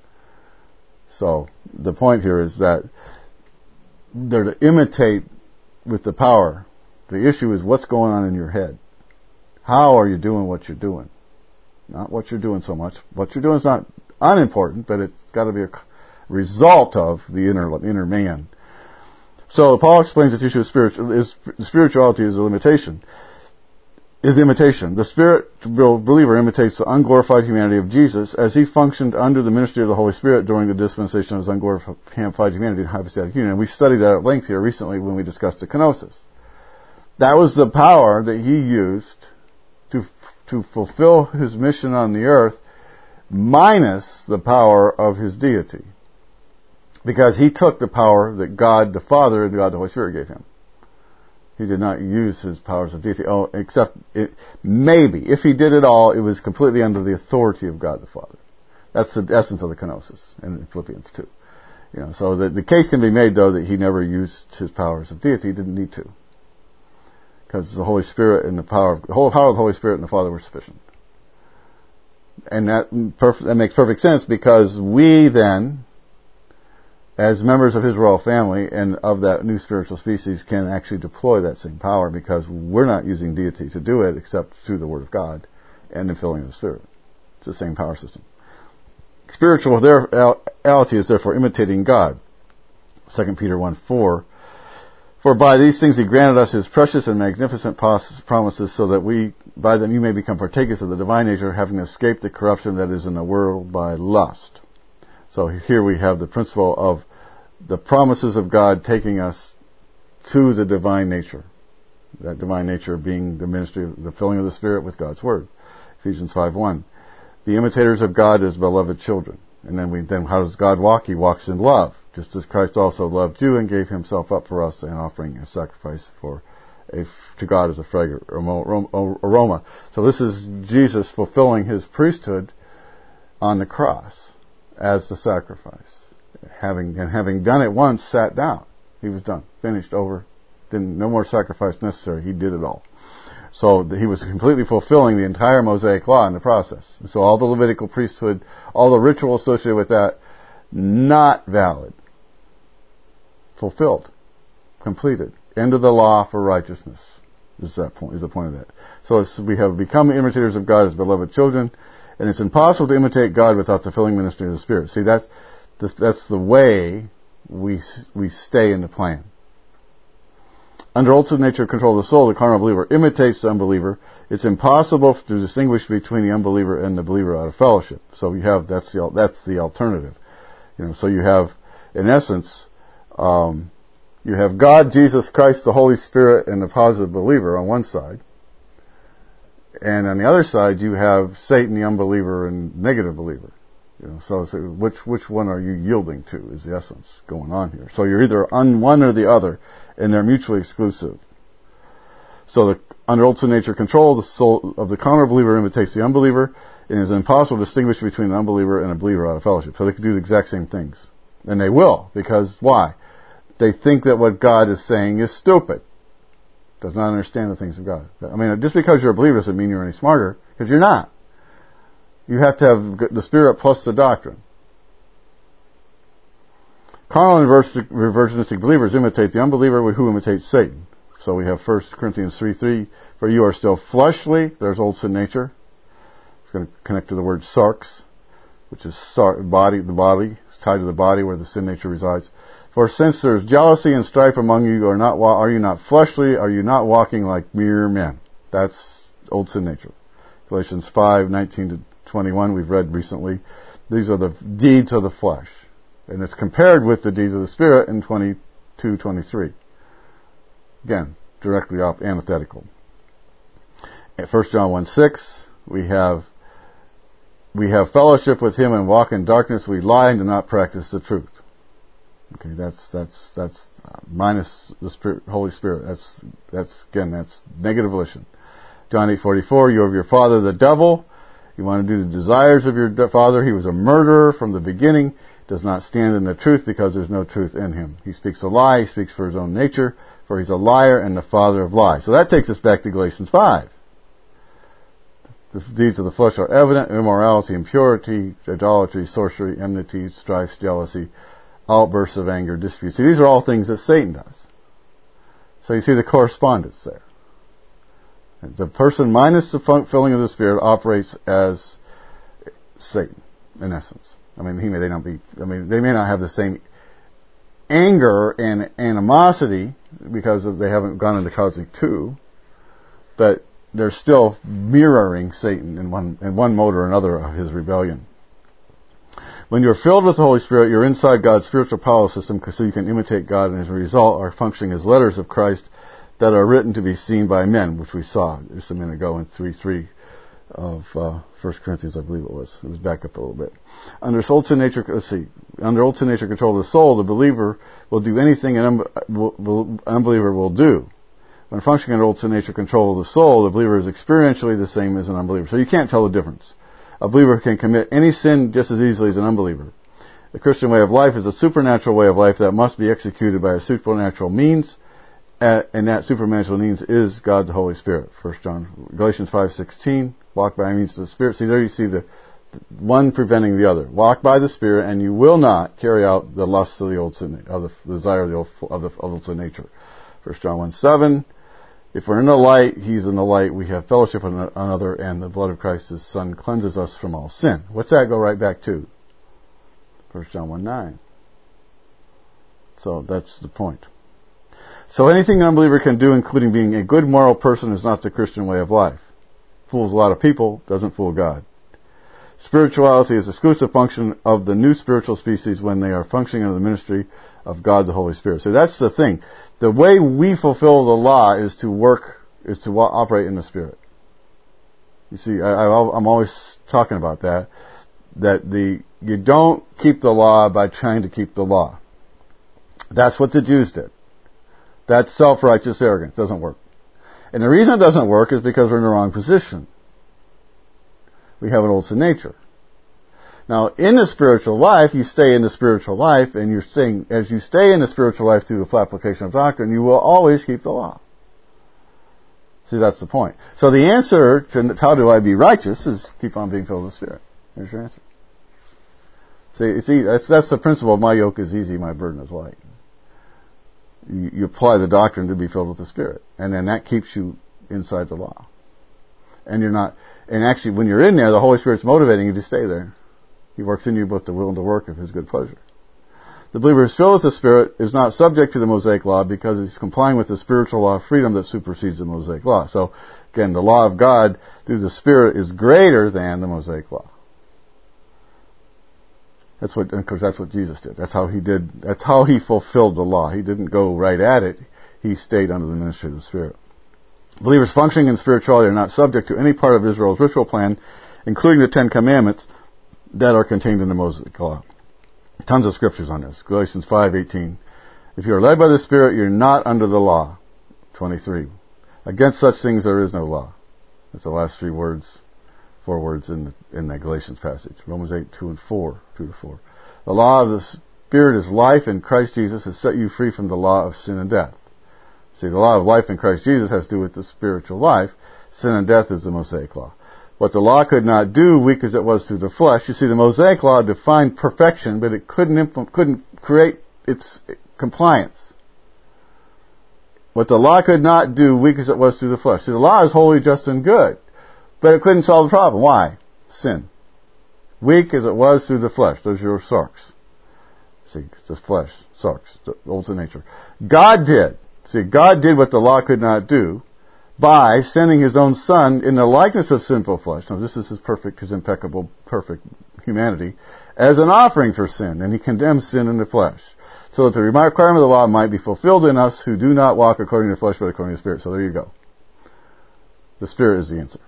So the point here is that they're to imitate with the power. The issue is what's going on in your head. How are you doing what you're doing? Not what you're doing so much. What you're doing is not unimportant, but it's got to be a result of the inner inner man. So Paul explains that the issue of spiritual, is, spirituality is a limitation. Is imitation. The spiritual believer imitates the unglorified humanity of Jesus as he functioned under the ministry of the Holy Spirit during the dispensation of his unglorified humanity in hypostatic union. And we studied that at length here recently when we discussed the kenosis. That was the power that he used to to fulfill his mission on the earth, minus the power of his deity. Because he took the power that God the Father and God the Holy Spirit gave him. He did not use his powers of deity. Oh, except it, maybe. If he did it all, it was completely under the authority of God the Father. That's the essence of the kenosis in Philippians two. You know, so the, the case can be made, though, that he never used his powers of deity. He didn't need to. Because the Holy Spirit and the power of the whole power of the Holy Spirit and the Father were sufficient. And that, perf- that makes perfect sense because we then, as members of His royal family and of that new spiritual species, can actually deploy that same power because we're not using deity to do it except through the Word of God and the filling of the Spirit. It's the same power system. Spirituality is therefore imitating God. Second Peter one four. For by these things He granted us His precious and magnificent promises, so that we, by them, you may become partakers of the divine nature, having escaped the corruption that is in the world by lust. So here we have the principle of the promises of God taking us to the divine nature. That divine nature being the ministry of the filling of the Spirit with God's Word. Ephesians five one. Be imitators of God as beloved children. And then we then how does God walk? He walks in love, just as Christ also loved you and gave Himself up for us, an offering and sacrifice for a, to God as a fragrant aroma. So this is Jesus fulfilling His priesthood on the cross as the sacrifice. Having and having done it once, sat down. He was done, finished, over. Didn't no more sacrifice necessary. He did it all. So He was completely fulfilling the entire Mosaic law in the process. And so all the Levitical priesthood, all the ritual associated with that, not valid. Fulfilled. Completed. End of the law for righteousness. Is that point? Is the point of that? So it's, we have become imitators of God as beloved children, and it's impossible to imitate God without the filling ministry of the Spirit. See, that's the, that's the way we we stay in the plan. Under ultimate nature control of the soul, the carnal believer imitates the unbeliever. It's impossible to distinguish between the unbeliever and the believer out of fellowship. So you have that's the that's the alternative. You know, so you have in essence, um, you have God, Jesus Christ, the Holy Spirit, and the positive believer on one side. And on the other side, you have Satan, the unbeliever, and negative believer. You know, so, so which which one are you yielding to is the essence going on here. So you're either on one or the other, and they're mutually exclusive. So the, under old sin nature control, the soul of the carnal believer imitates the unbeliever, and it is impossible to distinguish between an unbeliever and a believer out of fellowship. So they can do the exact same things. And they will, because why? They think that what God is saying is stupid. Does not understand the things of God. I mean, just because you're a believer doesn't mean you're any smarter, because you're not. You have to have the Spirit plus the doctrine. Carnal and reversionistic believers imitate the unbeliever who imitates Satan. So we have First Corinthians three three, for you are still fleshly. There's old sin nature. It's going to connect to the word sarx, which is sar- body, the body. It's tied to the body where the sin nature resides. For since there is jealousy and strife among you, are not wa- are you not fleshly? Are you not walking like mere men? That's old sin nature. Galatians five nineteen to twenty-one, we've read recently. These are the deeds of the flesh. And it's compared with the deeds of the Spirit in twenty-two twenty-three. Again, directly off antithetical. At First John one six, we have we have fellowship with Him and walk in darkness. We lie and do not practice the truth. Okay, that's that's that's uh, minus the Spirit, Holy Spirit. That's that's again that's negative volition. John eight forty-four, you are of your father the devil. You want to do the desires of your father. He was a murderer from the beginning. Does not stand in the truth because there's no truth in him. He speaks a lie. He speaks for his own nature, for he's a liar and the father of lies. So that takes us back to Galatians five. The deeds of the flesh are evident: immorality, impurity, idolatry, sorcery, enmity, strife, jealousy, outbursts of anger, disputes. See, these are all things that Satan does. So you see the correspondence there. The person minus the filling of the Spirit operates as Satan, in essence. I mean, he may not be. I mean, they may not have the same anger and animosity because of, they haven't gone into cosmic two, but they're still mirroring Satan in one in one mode or another of his rebellion. When you're filled with the Holy Spirit, you're inside God's spiritual power system, so you can imitate God, and as a result are functioning as letters of Christ that are written to be seen by men, which we saw just a minute ago in three three of uh, First Corinthians, I believe it was. It was back up a little bit. Under old sin nature, let's see, under old sin nature control of the soul, the believer will do anything an un- will, will, unbeliever will do. When functioning under old sin nature control of the soul, the believer is experientially the same as an unbeliever. So you can't tell the difference. A believer can commit any sin just as easily as an unbeliever. The Christian way of life is a supernatural way of life that must be executed by a supernatural means, and that supernatural means is God the Holy Spirit. First John, Galatians five sixteen, walk by means of the Spirit. See, there you see the one preventing the other. Walk by the Spirit, and you will not carry out the lusts of the old sin, of the desire of the old, of the old sin nature. First John one seven. If we're in the light, He's in the light. We have fellowship with one another, and the blood of Christ, His Son, cleanses us from all sin. What's that go right back to? First John one nine. So that's the point. So anything an unbeliever can do, including being a good moral person, is not the Christian way of life. Fools a lot of people, doesn't fool God. Spirituality is exclusive function of the new spiritual species when they are functioning under the ministry of God the Holy Spirit. So that's the thing. The way we fulfill the law is to work, is to operate in the Spirit. You see, I, I'm always talking about that. That the you don't keep the law by trying to keep the law. That's what the Jews did. That's self-righteous arrogance. It doesn't work. And the reason it doesn't work is because we're in the wrong position. We have an old sin nature. Now, in the spiritual life, you stay in the spiritual life, and you're staying, as you stay in the spiritual life through the application of doctrine, you will always keep the law. See, that's the point. So the answer to how do I be righteous is keep on being filled with the Spirit. There's your answer. See, see that's, that's the principle of my yoke is easy, my burden is light. You, you apply the doctrine to be filled with the Spirit, and then that keeps you inside the law. And you're not, and actually when you're in there, the Holy Spirit's motivating you to stay there. He works in you both the will and the work of His good pleasure. The believer who is filled with the Spirit is not subject to the Mosaic law because he's complying with the spiritual law of freedom that supersedes the Mosaic law. So, again, the law of God through the Spirit is greater than the Mosaic law. That's what, because that's what Jesus did. That's how he did, that's how he fulfilled the law. He didn't go right at it. He stayed under the ministry of the Spirit. Believers functioning in spirituality are not subject to any part of Israel's ritual plan, including the Ten Commandments that are contained in the Mosaic Law. Tons of scriptures on this. Galatians five eighteen. If you are led by the Spirit, you're not under the law. twenty-three. Against such things there is no law. That's the last three words, four words in the, in that Galatians passage. Romans eight, two and four, two to four. The law of the Spirit is life, and Christ Jesus has set you free from the law of sin and death. See, the law of life in Christ Jesus has to do with the spiritual life. Sin and death is the Mosaic Law. What the law could not do, weak as it was through the flesh. You see, the Mosaic Law defined perfection, but it couldn't implement, couldn't create its compliance. What the law could not do, weak as it was through the flesh. See, the law is holy, just, and good, but it couldn't solve the problem. Why? Sin. Weak as it was through the flesh. Those are your sarks. See, just flesh, sarks, the old sin nature. God did. See, God did what the law could not do by sending His own Son in the likeness of sinful flesh. Now, this is His perfect, His impeccable, perfect humanity, as an offering for sin, and He condemns sin in the flesh, so that the requirement of the law might be fulfilled in us who do not walk according to the flesh, but according to the Spirit. So there you go. The Spirit is the answer.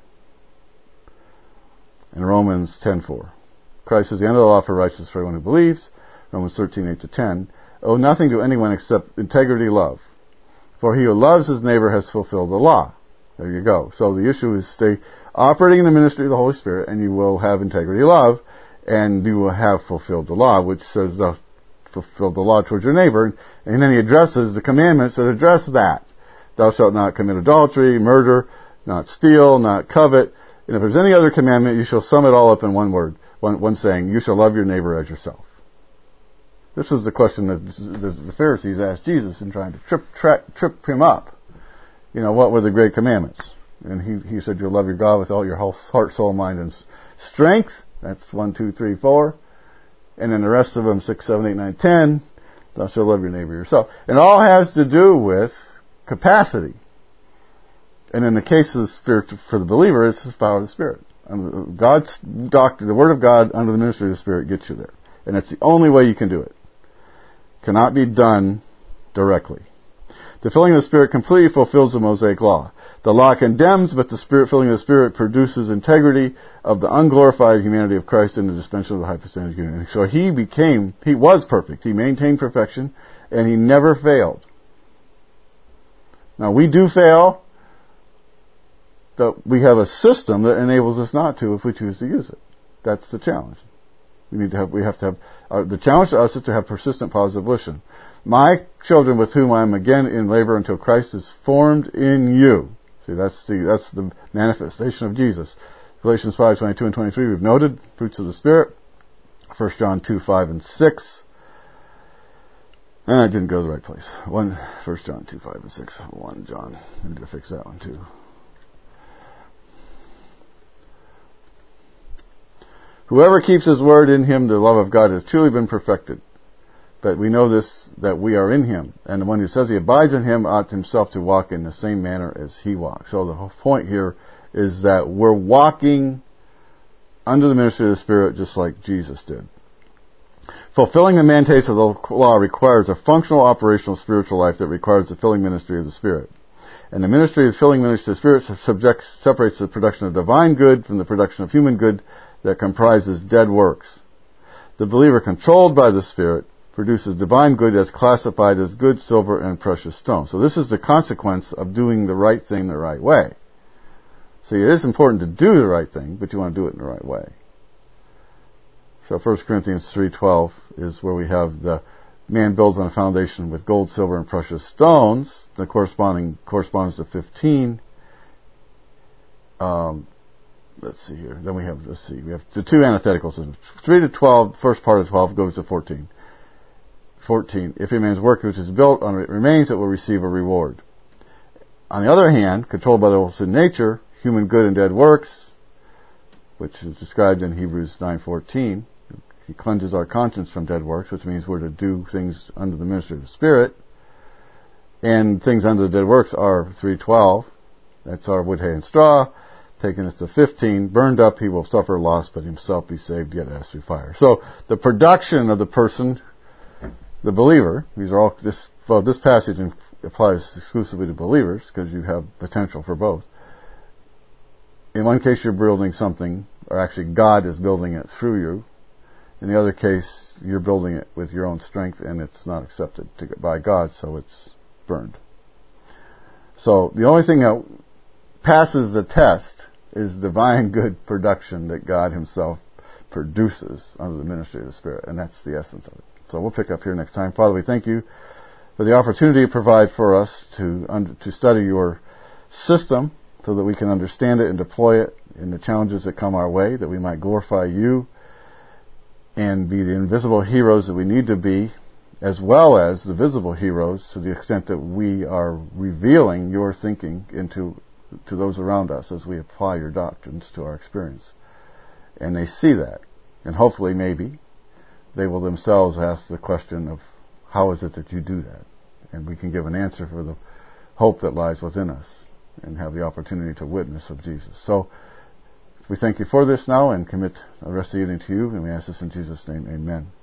In Romans ten four, Christ is the end of the law for righteousness for everyone who believes. Romans thirteen eight to ten, owe nothing to anyone except integrity, love. For he who loves his neighbor has fulfilled the law. There you go. So the issue is stay operating in the ministry of the Holy Spirit, and you will have integrity, love, and you will have fulfilled the law, which says thou fulfill the law towards your neighbor. And then he addresses the commandments that address that. Thou shalt not commit adultery, murder, not steal, not covet. And if there's any other commandment, you shall sum it all up in one word, one, one saying, you shall love your neighbor as yourself. This is the question that the Pharisees asked Jesus in trying to trip, tra- trip him up. You know, what were the great commandments? And he, he said, you'll love your God with all your whole heart, soul, mind, and strength. That's one, two, three, four. And then the rest of them, six, seven, eight, nine, ten. Thou shalt love your neighbor yourself. And it all has to do with capacity. And in the case of the Spirit for the believer, it's the power of the Spirit. And God's doctrine, the Word of God under the ministry of the Spirit gets you there. And it's the only way you can do it. Cannot be done directly. The filling of the Spirit completely fulfills the Mosaic Law. The law condemns, but the Spirit filling of the Spirit produces integrity of the unglorified humanity of Christ in the dispensation of the hypostatic union. So He became, He was perfect. He maintained perfection, and He never failed. Now we do fail, but we have a system that enables us not to if we choose to use it. That's the challenge. We need to have, we have to have, uh, the challenge to us is to have persistent positive volition. My children with whom I am again in labor until Christ is formed in you. See, that's the, that's the manifestation of Jesus. Galatians five, twenty-two and twenty-three, we've noted, fruits of the Spirit. First John two, five and six. And I didn't go to the right place. One, First John two, five and six. One John. I need to fix that one too. Whoever keeps His word, in him the love of God has truly been perfected. But we know this, that we are in Him. And the one who says he abides in Him ought himself to walk in the same manner as He walks. So the whole point here is that we're walking under the ministry of the Spirit just like Jesus did. Fulfilling the mandates of the law requires a functional, operational spiritual life that requires the filling ministry of the Spirit. And the ministry of the filling ministry of the Spirit subjects, separates the production of divine good from the production of human good that comprises dead works. The believer controlled by the Spirit produces divine good that's classified as good, silver, and precious stone. So this is the consequence of doing the right thing the right way. See, it is important to do the right thing, but you want to do it in the right way. So First Corinthians three twelve is where we have the man builds on a foundation with gold, silver, and precious stones. The corresponding corresponds to fifteen. Um, let's see here. Then we have, let's see, we have the two antitheticals. three to twelve, first part of twelve goes to fourteen. fourteen. If a man's work which is built on it remains, it will receive a reward. On the other hand, controlled by the old sin nature, human good and dead works, which is described in Hebrews nine fourteen, He cleanses our conscience from dead works, which means we're to do things under the ministry of the Spirit. And things under the dead works are three twelve. That's our wood, hay, and straw. taking us to fifteen, burned up he will suffer loss, but himself be saved yet as through fire. So the production of the person, the believer, these are all, this, well, this passage applies exclusively to believers because you have potential for both. In one case you're building something, or actually God is building it through you. In the other case, you're building it with your own strength and it's not accepted to, by God, so it's burned. So the only thing that passes the test is divine good production that God himself produces under the ministry of the Spirit, and that's the essence of it. So we'll pick up here next time. Father, we thank you for the opportunity you provide for us to under, to study your system so that we can understand it and deploy it in the challenges that come our way, that we might glorify you and be the invisible heroes that we need to be, as well as the visible heroes to the extent that we are revealing your thinking into to those around us as we apply your doctrines to our experience. And they see that. And hopefully, maybe, they will themselves ask the question of, how is it that you do that? And we can give an answer for the hope that lies within us and have the opportunity to witness of Jesus. So, we thank you for this now and commit the rest of the evening to you, and we ask this in Jesus' name. Amen.